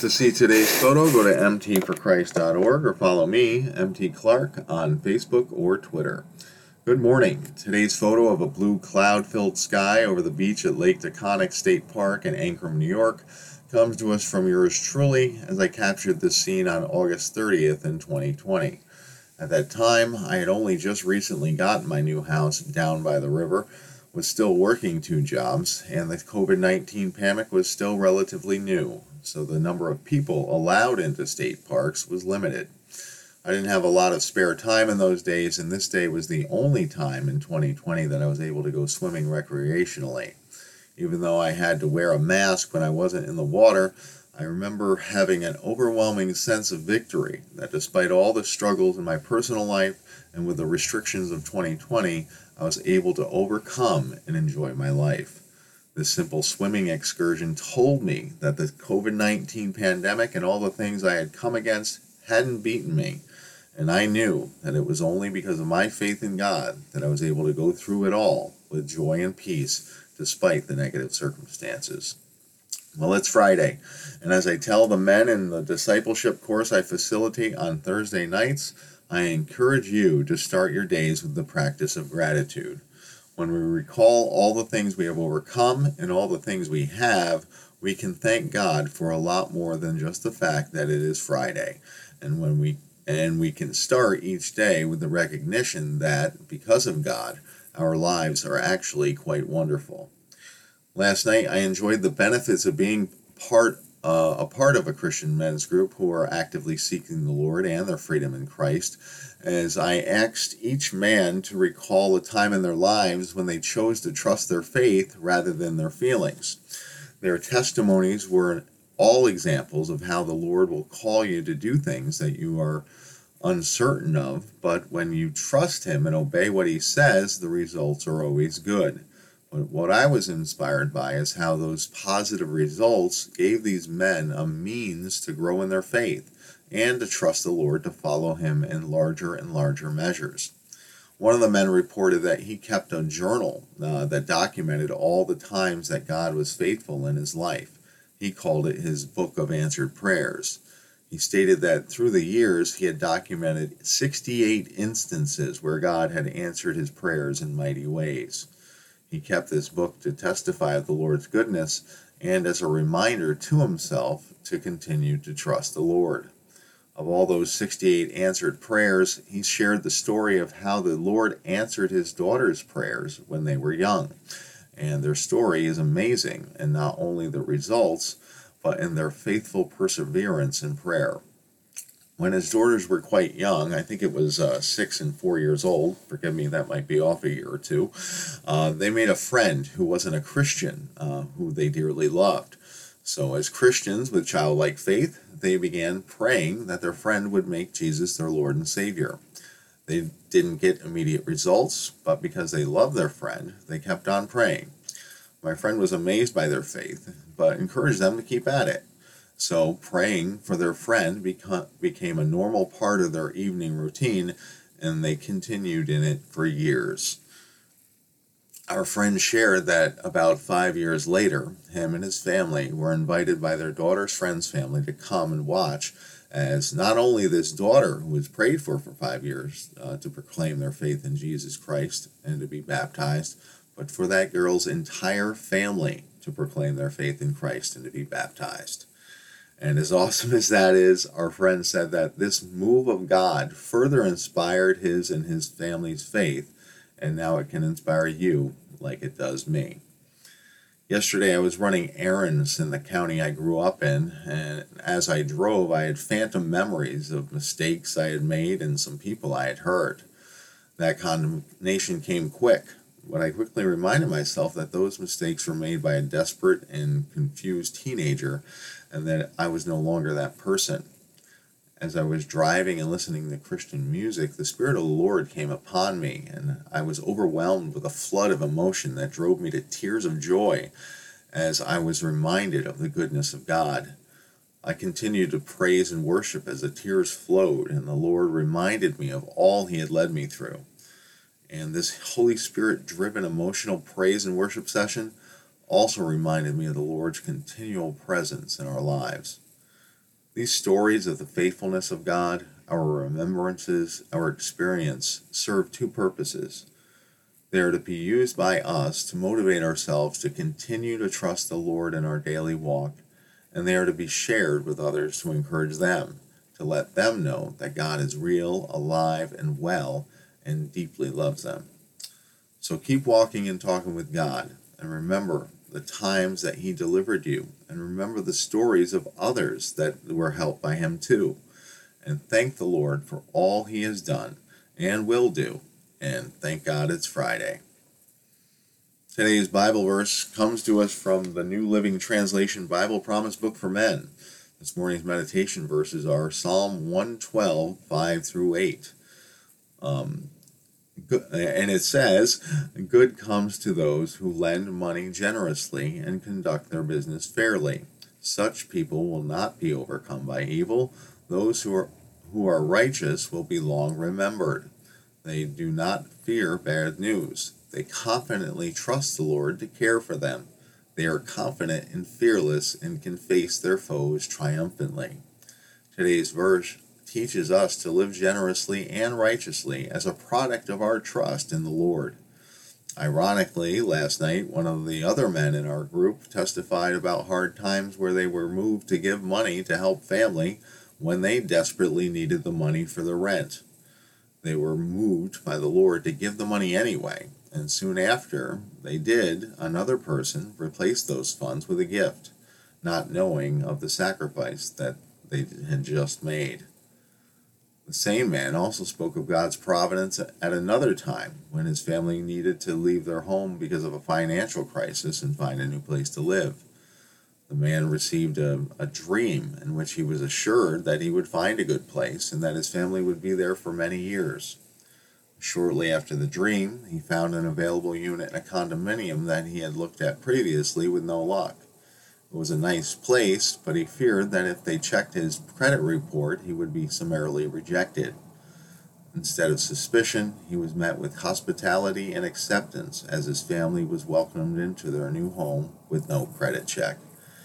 To see today's photo, go to mtforchrist.org or follow me, MT Clark, on Facebook or Twitter. Good morning. Today's photo of a blue cloud-filled sky over the beach at Lake Taconic State Park in Ankrum, New York, comes to us from yours truly as I captured this scene on August 30th in 2020. At that time, I had only just recently gotten my new house down by the river, was still working 2 jobs, and the COVID-19 pandemic was still relatively new, so the number of people allowed into state parks was limited. I didn't have a lot of spare time in those days, and this day was the only time in 2020 that I was able to go swimming recreationally. Even though I had to wear a mask when I wasn't in the water, I remember having an overwhelming sense of victory, that despite all the struggles in my personal life and with the restrictions of 2020, I was able to overcome and enjoy my life. This simple swimming excursion told me that the COVID-19 pandemic and all the things I had come against hadn't beaten me, and I knew that it was only because of my faith in God that I was able to go through it all with joy and peace despite the negative circumstances. Well, it's Friday, and as I tell the men in the discipleship course I facilitate on Thursday nights, I encourage you to start your days with the practice of gratitude. When we recall all the things we have overcome and all the things we have, we can thank God for a lot more than just the fact that it is Friday. And we can start each day with the recognition that, because of God, our lives are actually quite wonderful. Last night, I enjoyed the benefits of being a part of a Christian men's group who are actively seeking the Lord and their freedom in Christ, as I asked each man to recall a time in their lives when they chose to trust their faith rather than their feelings. Their testimonies were all examples of how the Lord will call you to do things that you are uncertain of, but when you trust Him and obey what He says, the results are always good. But what I was inspired by is how those positive results gave these men a means to grow in their faith and to trust the Lord to follow Him in larger and larger measures. One of the men reported that he kept a journal that documented all the times that God was faithful in his life. He called it his Book of Answered Prayers. He stated that through the years he had documented 68 instances where God had answered his prayers in mighty ways. He kept this book to testify of the Lord's goodness and as a reminder to himself to continue to trust the Lord. Of all those 68 answered prayers, he shared the story of how the Lord answered his daughter's prayers when they were young. And their story is amazing, in not only the results, but in their faithful perseverance in prayer. When his daughters were quite young, I think it was 6 and 4 years old, forgive me, that might be off a year or two, they made a friend who wasn't a Christian, who they dearly loved. So as Christians with childlike faith, they began praying that their friend would make Jesus their Lord and Savior. They didn't get immediate results, but because they loved their friend, they kept on praying. My friend was amazed by their faith, but encouraged them to keep at it. So praying for their friend became a normal part of their evening routine, and they continued in it for years. Our friend shared that about 5 years later, him and his family were invited by their daughter's friend's family to come and watch as not only this daughter, who was prayed for 5 years to proclaim their faith in Jesus Christ and to be baptized, but for that girl's entire family to proclaim their faith in Christ and to be baptized. And as awesome as that is, our friend said that this move of God further inspired his and his family's faith, and now it can inspire you like it does me. Yesterday I was running errands in the county I grew up in, and as I drove I had phantom memories of mistakes I had made and some people I had hurt. That condemnation came quick, but I quickly reminded myself that those mistakes were made by a desperate and confused teenager, and that I was no longer that person. As I was driving and listening to Christian music, the Spirit of the Lord came upon me, and I was overwhelmed with a flood of emotion that drove me to tears of joy as I was reminded of the goodness of God. I continued to praise and worship as the tears flowed, and the Lord reminded me of all He had led me through. And this Holy Spirit-driven emotional praise and worship session also reminded me of the Lord's continual presence in our lives. These stories of the faithfulness of God, our remembrances, our experience, serve two purposes. They are to be used by us to motivate ourselves to continue to trust the Lord in our daily walk, and they are to be shared with others to encourage them, to let them know that God is real, alive, and well, and deeply loves them. So keep walking and talking with God, and remember the times that He delivered you, and remember the stories of others that were helped by Him too, and thank the Lord for all He has done and will do, and thank God it's Friday. Today's Bible verse comes to us from the New Living Translation Bible Promise Book for Men. This morning's meditation verses are Psalm 112, 5 through 8. And it says, "Good comes to those who lend money generously and conduct their business fairly. Such people will not be overcome by evil. Those who are righteous will be long remembered. They do not fear bad news. They confidently trust the Lord to care for them. They are confident and fearless and can face their foes triumphantly." Today's verse teaches us to live generously and righteously as a product of our trust in the Lord. Ironically, last night, one of the other men in our group testified about hard times where they were moved to give money to help family when they desperately needed the money for the rent. They were moved by the Lord to give the money anyway, and soon after they did, another person replaced those funds with a gift, not knowing of the sacrifice that they had just made. The same man also spoke of God's providence at another time when his family needed to leave their home because of a financial crisis and find a new place to live. The man received a dream in which he was assured that he would find a good place and that his family would be there for many years. Shortly after the dream, he found an available unit in a condominium that he had looked at previously with no luck. It was a nice place, but he feared that if they checked his credit report, he would be summarily rejected. Instead of suspicion, he was met with hospitality and acceptance as his family was welcomed into their new home with no credit check.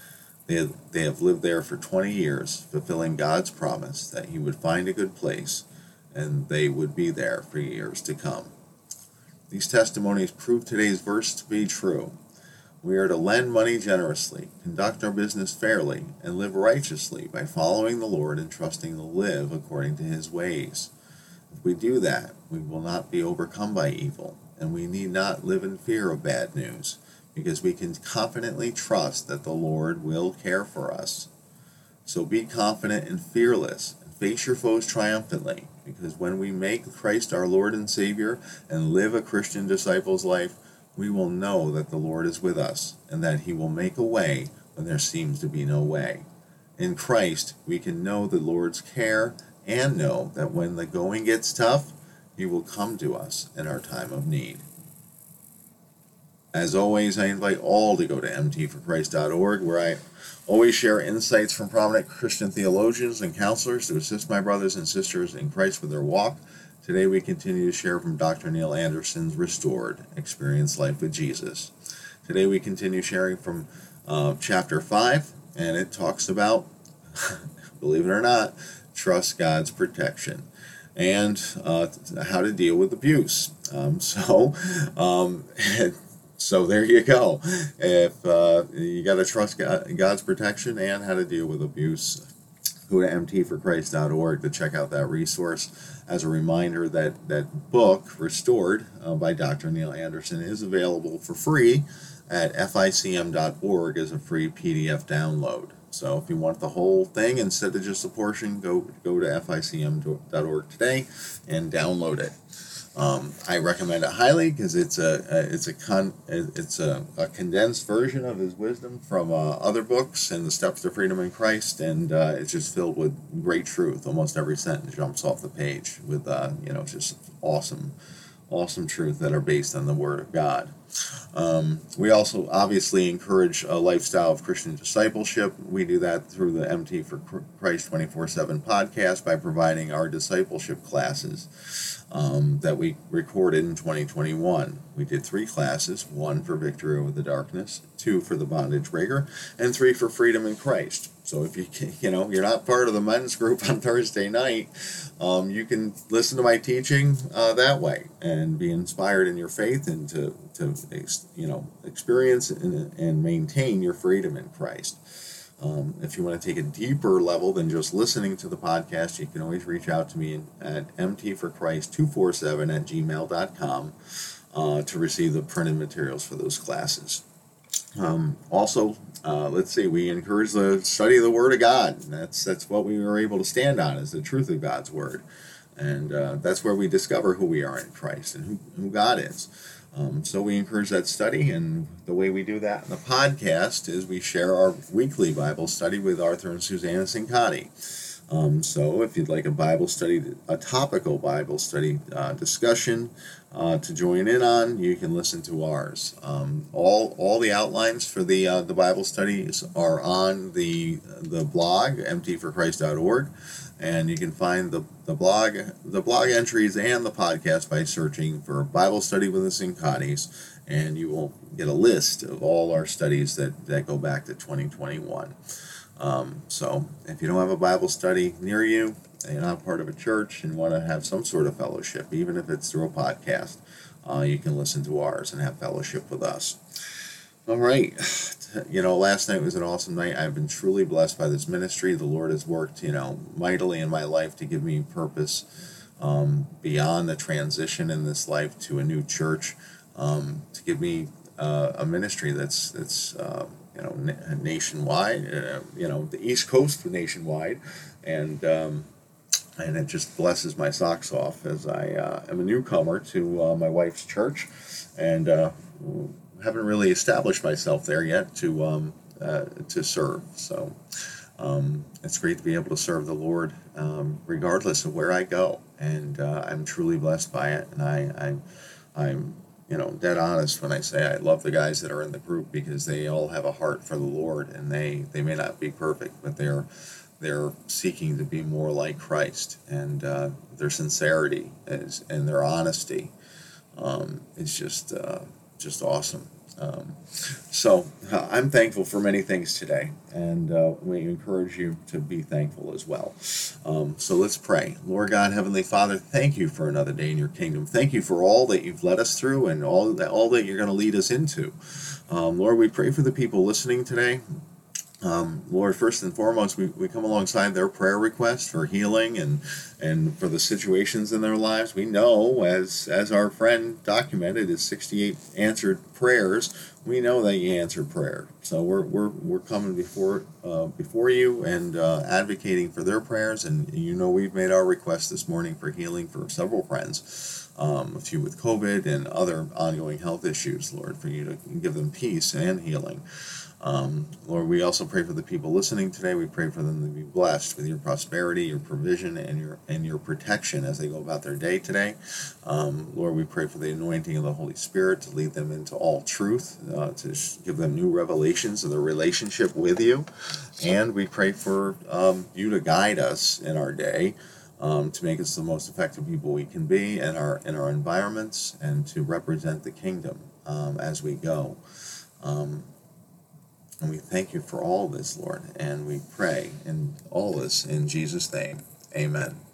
They have lived there for 20 years, fulfilling God's promise that He would find a good place and they would be there for years to come. These testimonies prove today's verse to be true. We are to lend money generously, conduct our business fairly, and live righteously by following the Lord and trusting to live according to His ways. If we do that, we will not be overcome by evil, and we need not live in fear of bad news, because we can confidently trust that the Lord will care for us. So be confident and fearless, and face your foes triumphantly, because when we make Christ our Lord and Savior and live a Christian disciple's life, we will know that the Lord is with us, and that He will make a way when there seems to be no way. In Christ, we can know the Lord's care and know that when the going gets tough, He will come to us in our time of need. As always, I invite all to go to mtforchrist.org, where I always share insights from prominent Christian theologians and counselors to assist my brothers and sisters in Christ with their walk. Today we continue to share from Dr. Neil Anderson's Restored, Experience Life with Jesus. Today we continue sharing from chapter 5, and it talks about, believe it or not, trust God's protection and how to deal with abuse. So there you go. If you got to trust God's protection and how to deal with abuse, go to mtforchrist.org to check out that resource. As a reminder, that book, Restored, by Dr. Neil Anderson, is available for free at ficm.org as a free PDF download. So if you want the whole thing instead of just a portion, go to ficm.org today and download it. I recommend it highly because it's a condensed version of his wisdom from other books and the Steps to Freedom in Christ, and it's just filled with great truth. Almost every sentence jumps off the page with just awesome truth that are based on the Word of God. We also obviously encourage a lifestyle of Christian discipleship. We do that through the MT for Christ 24/7 podcast by providing our discipleship classes that we recorded in 2021. We did 3 classes, 1 for Victory Over the Darkness, 2 for the Bondage Breaker, and 3 for Freedom in Christ. So if you're not part of the men's group on Thursday night, you can listen to my teaching that way and be inspired in your faith and to experience and maintain your freedom in Christ. If you want to take a deeper level than just listening to the podcast, you can always reach out to me at mtforchrist247@gmail.com to receive the printed materials for those classes. Let's see, we encourage the study of the Word of God. That's what we were able to stand on, is the truth of God's Word. And that's where we discover who we are in Christ and who God is. So we encourage that study, and the way we do that in the podcast is we share our weekly Bible study with Arthur and Susanna Sincotti. So if you'd like a Bible study, a topical Bible study discussion to join in on, you can listen to ours. All the outlines for the Bible studies are on the blog, mtforchrist.org, and you can find the blog entries and the podcast by searching for Bible Study with the Sincottis, and you will get a list of all our studies that go back to 2021. So if you don't have a Bible study near you, and you're not part of a church and want to have some sort of fellowship, even if it's through a podcast, you can listen to ours and have fellowship with us. All right. Last night was an awesome night. I've been truly blessed by this ministry. The Lord has worked, mightily in my life to give me purpose beyond the transition in this life to a new church, to give me a ministry that's nationwide, the East Coast nationwide, and it just blesses my socks off as I am a newcomer to my wife's church, and haven't really established myself there yet to serve. So it's great to be able to serve the Lord regardless of where I go, and I'm truly blessed by it, and I'm dead honest when I say I love the guys that are in the group, because they all have a heart for the Lord, and they may not be perfect, but they're seeking to be more like Christ, and their sincerity and their honesty is just awesome. So I'm thankful for many things today, and we encourage you to be thankful as well. So let's pray. Lord God, Heavenly Father, thank you for another day in your kingdom. Thank you for all that you've led us through and all that you're going to lead us into. Lord, we pray for the people listening today. Lord, first and foremost, we come alongside their prayer requests for healing and for the situations in their lives. We know, as our friend documented his 68 answered prayers, we know that you answer prayer. So we're coming before you and advocating for their prayers. And we've made our request this morning for healing for several friends, a few with COVID and other ongoing health issues. Lord, for you to give them peace and healing. Lord, we also pray for the people listening today. We pray for them to be blessed with your prosperity, your provision, and your protection as they go about their day today. Lord, we pray for the anointing of the Holy Spirit to lead them into all truth, to give them new revelations of their relationship with you. And we pray for you to guide us in our day, to make us the most effective people we can be in our environments, and to represent the kingdom as we go. And we thank you for all this, Lord, and we pray in all this in Jesus' name. Amen.